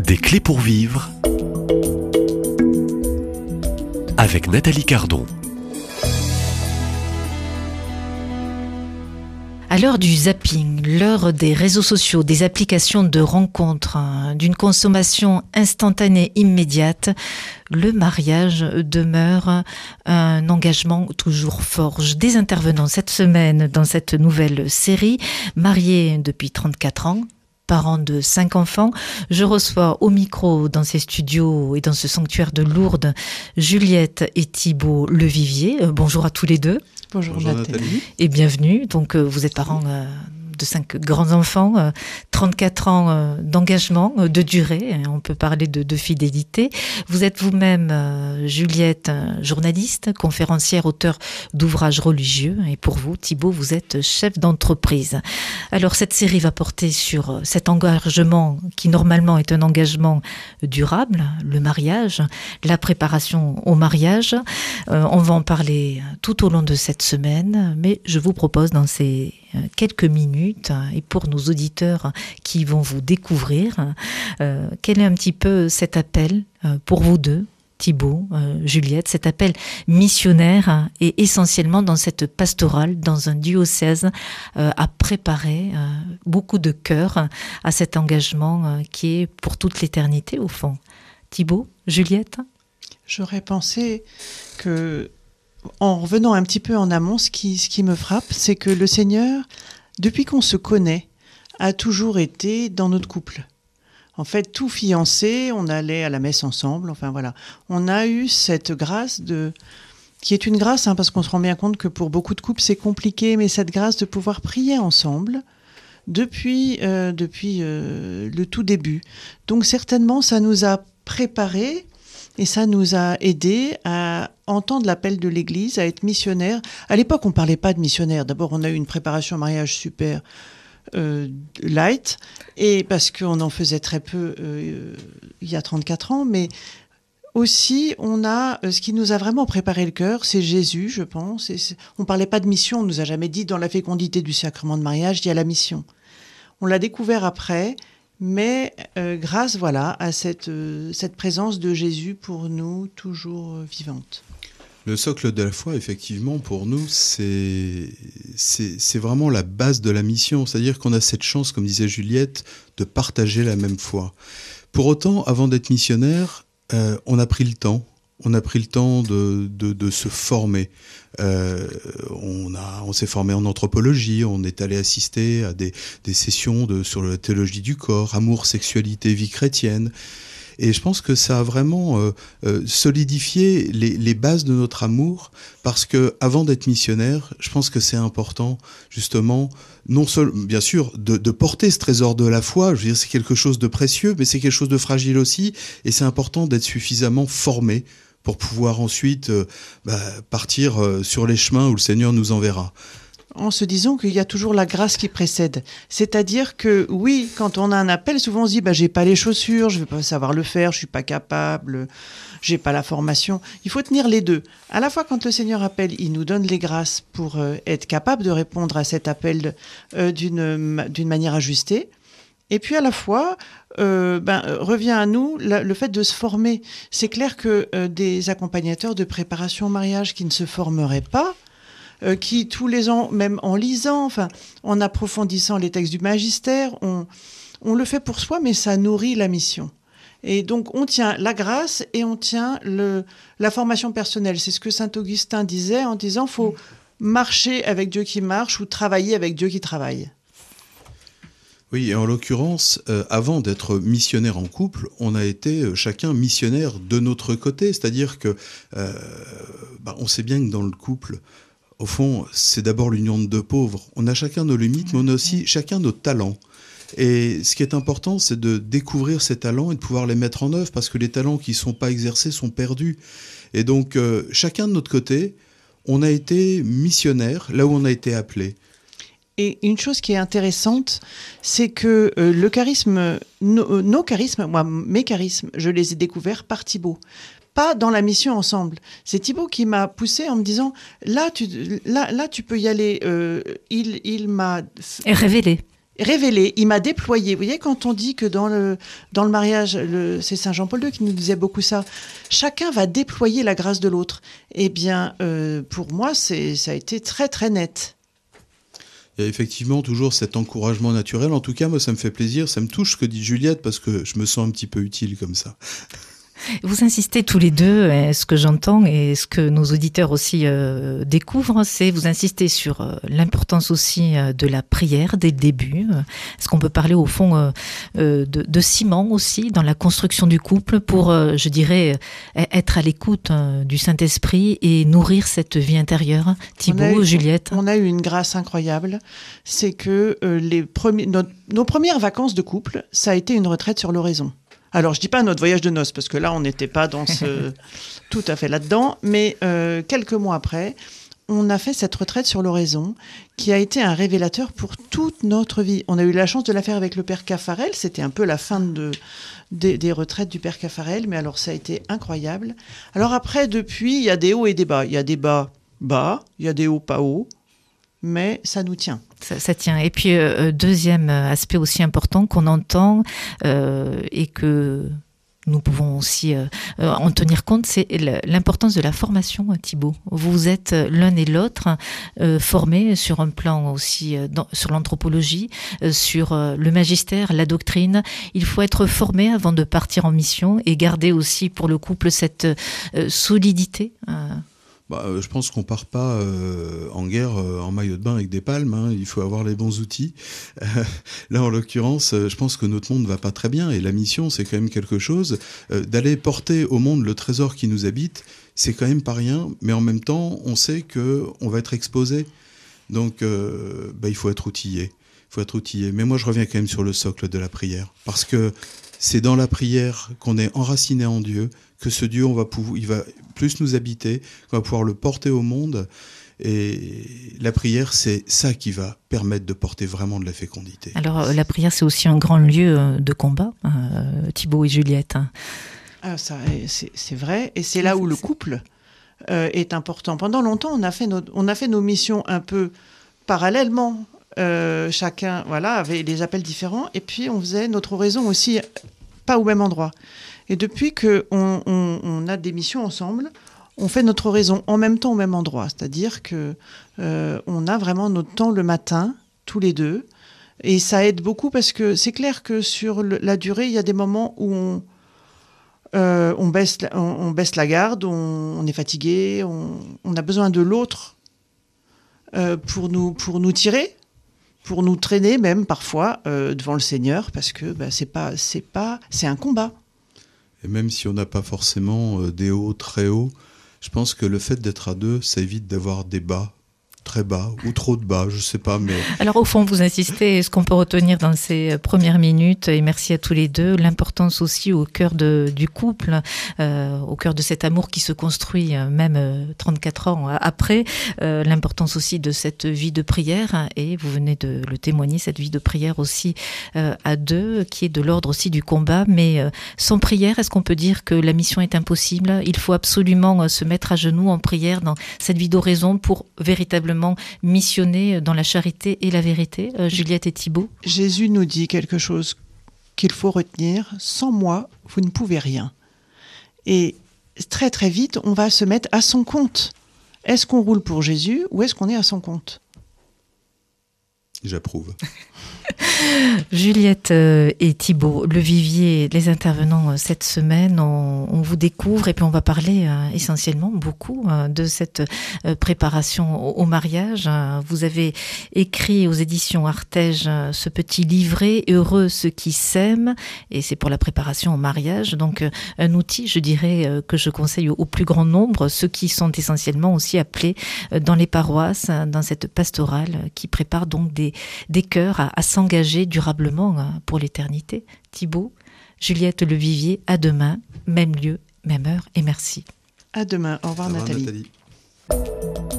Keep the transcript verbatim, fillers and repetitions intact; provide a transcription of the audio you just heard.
Des clés pour vivre avec Nathalie Cardon. À l'heure du zapping, l'heure des réseaux sociaux, des applications de rencontres, hein, d'une consommation instantanée immédiate, le mariage demeure un engagement toujours fort. Des intervenants cette semaine dans cette nouvelle série, mariés depuis trente-quatre ans, parents de cinq enfants. Je reçois au micro dans ces studios et dans ce sanctuaire de Lourdes, Juliette et Thibaut Levivier. Euh, bonjour à tous les deux. Bonjour, Bonjour Nathalie. Nathalie. Et bienvenue. Donc euh, vous êtes parents euh, de cinq grands enfants, euh, trente-quatre ans euh, d'engagement, euh, de durée, on peut parler de, de fidélité. Vous êtes vous-même, euh, Juliette, euh, journaliste, conférencière, auteur d'ouvrages religieux. Et pour vous, Thibaut, vous êtes chef d'entreprise. Alors cette série va porter sur euh, cet engagement qui normalement est un engagement durable, le mariage, la préparation au mariage. Euh, on va en parler tout au long de cette semaine, mais je vous propose dans ces quelques minutes, et pour nos auditeurs qui vont vous découvrir, euh, quel est un petit peu cet appel euh, pour vous deux, Thibaut, euh, Juliette, cet appel missionnaire et essentiellement dans cette pastorale, dans un diocèse, euh, à préparer euh, beaucoup de cœur à cet engagement euh, qui est pour toute l'éternité au fond. Thibaut, Juliette ? J'aurais pensé que en revenant un petit peu en amont, ce qui, ce qui me frappe, c'est que le Seigneur, depuis qu'on se connaît, a toujours été dans notre couple. En fait, tout fiancé, on allait à la messe ensemble, enfin voilà. On a eu cette grâce de... qui est une grâce, hein, parce qu'on se rend bien compte que pour beaucoup de couples, c'est compliqué, mais cette grâce de pouvoir prier ensemble depuis, euh, depuis euh, le tout début. Donc certainement, ça nous a préparés. Et ça nous a aidés à entendre l'appel de l'Église, à être missionnaires. À l'époque, on ne parlait pas de missionnaires. D'abord, on a eu une préparation au mariage super euh, light, et parce qu'on en faisait très peu euh, il y a trente-quatre ans. Mais aussi, on a, ce qui nous a vraiment préparé le cœur, c'est Jésus, je pense. Et on ne parlait pas de mission, on ne nous a jamais dit, dans la fécondité du sacrement de mariage, il y a la mission. On l'a découvert après. Mais euh, grâce voilà, à cette, euh, cette présence de Jésus pour nous, toujours euh, vivante. Le socle de la foi, effectivement, pour nous, c'est, c'est, c'est vraiment la base de la mission. C'est-à-dire qu'on a cette chance, comme disait Juliette, de partager la même foi. Pour autant, avant d'être missionnaire, euh, on a pris le temps. On a pris le temps de, de, de se former. Euh, on, a, on s'est formé en anthropologie, on est allé assister à des, des sessions de, sur la théologie du corps, amour, sexualité, vie chrétienne. Et je pense que ça a vraiment euh, euh, solidifié les, les bases de notre amour, parce que avant d'être missionnaire, je pense que c'est important, justement, non seulement, bien sûr, de, de porter ce trésor de la foi. Je veux dire, c'est quelque chose de précieux, mais c'est quelque chose de fragile aussi, et c'est important d'être suffisamment formé pour pouvoir ensuite euh, bah, partir euh, sur les chemins où le Seigneur nous enverra. En se disant qu'il y a toujours la grâce qui précède. C'est-à-dire que, oui, quand on a un appel, souvent on se dit bah, « j'ai pas les chaussures, je vais pas savoir le faire, je suis pas capable, j'ai pas la formation ». Il faut tenir les deux. À la fois, quand le Seigneur appelle, il nous donne les grâces pour euh, être capable de répondre à cet appel euh, d'une, d'une manière ajustée. Et puis à la fois, euh, ben, revient à nous la, le fait de se former. C'est clair que euh, des accompagnateurs de préparation au mariage qui ne se formeraient pas, euh, qui tous les ans, même en lisant, enfin, en approfondissant les textes du magistère, on, on le fait pour soi, mais ça nourrit la mission. Et donc on tient la grâce et on tient le, la formation personnelle. C'est ce que saint Augustin disait en disant qu'il faut marcher avec Dieu qui marche ou travailler avec Dieu qui travaille. Oui, et en l'occurrence, euh, avant d'être missionnaire en couple, on a été euh, chacun missionnaire de notre côté. C'est-à-dire que euh, bah, on sait bien que dans le couple, au fond, c'est d'abord l'union de deux pauvres. On a chacun nos limites, mais on a aussi chacun nos talents. Et ce qui est important, c'est de découvrir ces talents et de pouvoir les mettre en œuvre, parce que les talents qui ne sont pas exercés sont perdus. Et donc, euh, chacun de notre côté, on a été missionnaire là où on a été appelé. Et une chose qui est intéressante, c'est que euh, le charisme, no, nos charismes, moi, mes charismes, je les ai découverts par Thibaut. Pas dans la mission ensemble. C'est Thibaut qui m'a poussé en me disant, là, tu, là, là, tu peux y aller. Euh, il, il m'a... Et révélé. révélé, il m'a déployé. Vous voyez, quand on dit que dans le, dans le mariage, le, c'est Saint Jean-Paul deux qui nous disait beaucoup ça, chacun va déployer la grâce de l'autre. Eh bien, euh, pour moi, c'est, ça a été très, très net. Il y a effectivement toujours cet encouragement naturel. En tout cas, moi, ça me fait plaisir, ça me touche ce que dit Juliette, parce que je me sens un petit peu utile comme ça. Vous insistez tous les deux, et ce que j'entends et ce que nos auditeurs aussi euh, découvrent, c'est vous insistez sur euh, l'importance aussi euh, de la prière dès le début. Est-ce qu'on peut parler au fond euh, euh, de, de ciment aussi dans la construction du couple pour, euh, je dirais, euh, être à l'écoute euh, du Saint-Esprit et nourrir cette vie intérieure? Thibaut, eu, Juliette. On a eu une grâce incroyable, c'est que euh, les premiers, nos, nos premières vacances de couple, ça a été une retraite sur l'oraison. Alors, je dis pas notre voyage de noces, parce que là, on n'était pas dans ce... tout à fait là-dedans, mais euh, quelques mois après, on a fait cette retraite sur l'oraison, qui a été un révélateur pour toute notre vie. On a eu la chance de la faire avec le Père Caffarel, c'était un peu la fin de, des, des retraites du Père Caffarel, mais alors ça a été incroyable. Alors après, depuis, il y a des hauts et des bas. Il y a des bas bas, il y a des hauts pas hauts, mais ça nous tient. Ça, ça tient. Et puis, euh, deuxième aspect aussi important qu'on entend euh, et que nous pouvons aussi euh, en tenir compte, c'est l'importance de la formation, Thibaut. Vous êtes l'un et l'autre euh, formés sur un plan aussi, euh, dans, sur l'anthropologie, euh, sur euh, le magistère, la doctrine. Il faut être formé avant de partir en mission et garder aussi pour le couple cette euh, solidité. Euh, Bah, je pense qu'on part pas euh, en guerre euh, en maillot de bain avec des palmes, hein. Il faut avoir les bons outils. Euh, là, en l'occurrence, euh, je pense que notre monde va pas très bien et la mission, c'est quand même quelque chose. Euh, d'aller porter au monde le trésor qui nous habite, c'est quand même pas rien, mais en même temps, on sait que on va être exposé. Donc, euh, bah, il faut être outillé. Il faut être outillé. Mais moi, je reviens quand même sur le socle de la prière, parce que c'est dans la prière qu'on est enraciné en Dieu, que ce Dieu, on va pouvoir, il va plus nous habiter, qu'on va pouvoir le porter au monde. Et la prière, c'est ça qui va permettre de porter vraiment de la fécondité. Alors, la prière, c'est aussi un grand lieu de combat, euh, Thibaut et Juliette. Ah, ça, c'est, c'est vrai, et c'est là où le couple euh, est important. Pendant longtemps, on a fait nos, on a fait nos missions un peu parallèlement. Euh, chacun, voilà, avait des appels différents, et puis on faisait notre oraison aussi, pas au même endroit. Et depuis qu'on on, on a des missions ensemble, on fait notre oraison en même temps au même endroit. C'est-à-dire qu'on euh, a vraiment notre temps le matin, tous les deux. Et ça aide beaucoup parce que c'est clair que sur le, la durée, il y a des moments où on, euh, on, baisse, on, on baisse la garde, on, on est fatigué, on, on a besoin de l'autre euh, pour, nous, pour nous tirer, pour nous traîner même parfois euh, devant le Seigneur, parce que bah, c'est pas, c'est pas, c'est un combat. Et même si on n'a pas forcément euh, des hauts très hauts, je pense que le fait d'être à deux, ça évite d'avoir des bas très bas ou trop de bas, je sais pas, mais... Alors au fond, vous insistez, ce qu'on peut retenir dans ces premières minutes, et merci à tous les deux, l'importance aussi au cœur de, du couple, euh, au cœur de cet amour qui se construit même euh, trente-quatre ans après, euh, l'importance aussi de cette vie de prière, et vous venez de le témoigner, cette vie de prière aussi euh, à deux, qui est de l'ordre aussi du combat, mais euh, sans prière, est-ce qu'on peut dire que la mission est impossible? Il faut absolument euh, se mettre à genoux en prière dans cette vie d'oraison pour véritablement missionner dans la charité et la vérité. Euh, Juliette et Thibaut. Jésus nous dit quelque chose qu'il faut retenir. Sans moi, vous ne pouvez rien. Et très très vite, on va se mettre à son compte. Est-ce qu'on roule pour Jésus ou est-ce qu'on est à son compte? J'approuve. Juliette et Thibaut, le vivier, les intervenants cette semaine, on, on vous découvre et puis on va parler euh, essentiellement beaucoup euh, de cette euh, préparation au, au mariage. Vous avez écrit aux éditions Artege euh, ce petit livret « Heureux ceux qui s'aiment » et c'est pour la préparation au mariage. Donc euh, un outil, je dirais, euh, que je conseille au, au plus grand nombre, ceux qui sont essentiellement aussi appelés euh, dans les paroisses, dans cette pastorale qui prépare donc des, des cœurs à, à s'engager durablement pour l'éternité. Thibaut, Juliette Le Vivier, à demain, même lieu, même heure, et merci. À demain. Au revoir, Au revoir Nathalie. Nathalie.